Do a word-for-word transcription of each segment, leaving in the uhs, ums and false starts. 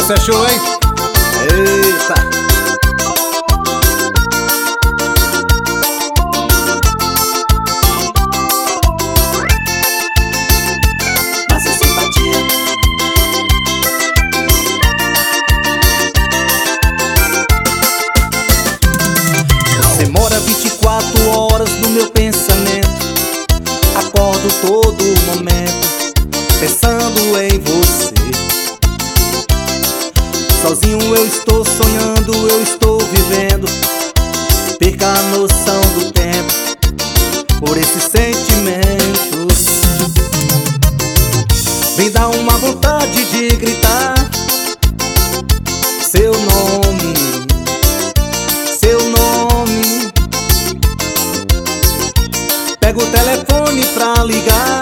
Essa é show, hein? Eita! Você mora vinte e quatro horas no meu pensamento. Acordo todo momento pensando em você. Sozinho eu estou sonhando, eu estou vivendo. Perca a noção do tempo por esses sentimentos. Me dá uma vontade de gritar seu nome, seu nome. Pego o telefone pra ligar.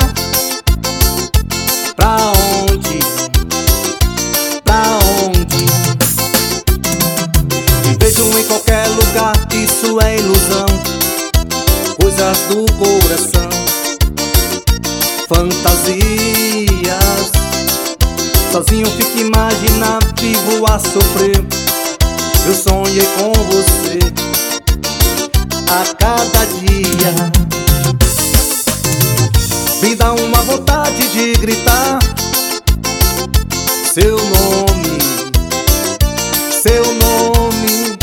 Pra onde? Pra onde? Te vejo em qualquer lugar, isso é ilusão. Coisas do coração, fantasias. Sozinho fico imaginando, vivo a sofrer. Eu sonhei com você a cada dia. Me dá uma vontade de gritar seu nome, seu nome.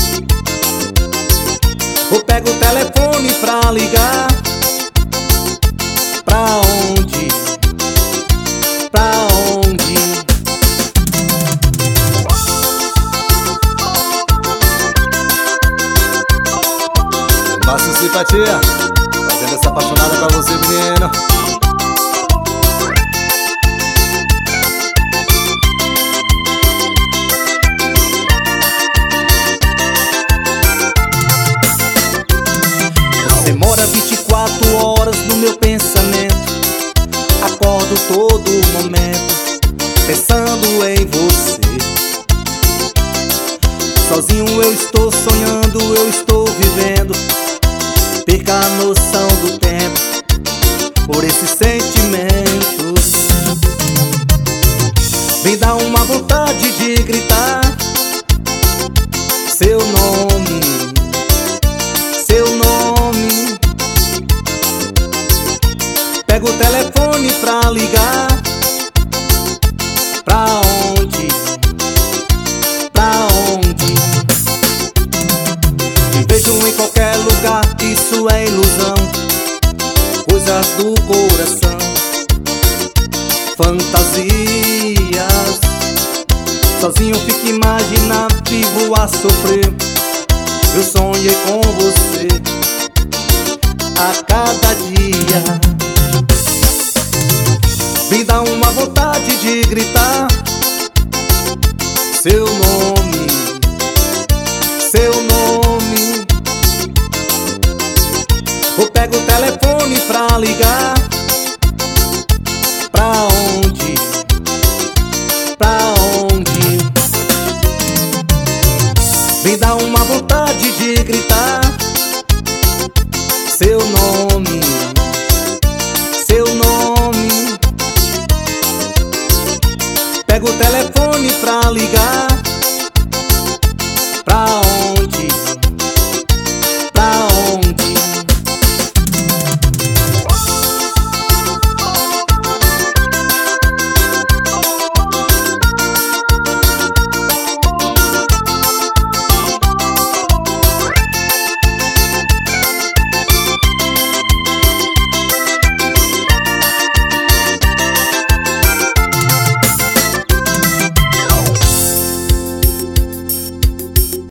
Eu pego o telefone pra ligar. Pra onde? Pra onde? Massa simpatia, fazendo essa apaixonada pra você, menino. Você mora vinte e quatro horas no meu pensamento. Acordo todo momento pensando em você. Sozinho eu estou sonhando, eu estou vivendo. Perca a noção do tempo por esses sentimentos. Me dá uma vontade de gritar seu nome, seu nome. Pego o telefone pra ligar. Pra onde? Pra onde? Me vejo em qualquer lugar, isso é ilusão. Coisas do coração, fantasias. Sozinho fico imaginando, vivo a sofrer. Eu sonhei com você a cada dia. Me dá uma vontade de gritar seu nome, seu nome. Eu pego o telefone pra ligar. Pra onde? Pra onde? Me dá uma vontade de gritar seu nome, seu nome. Pego o telefone pra ligar.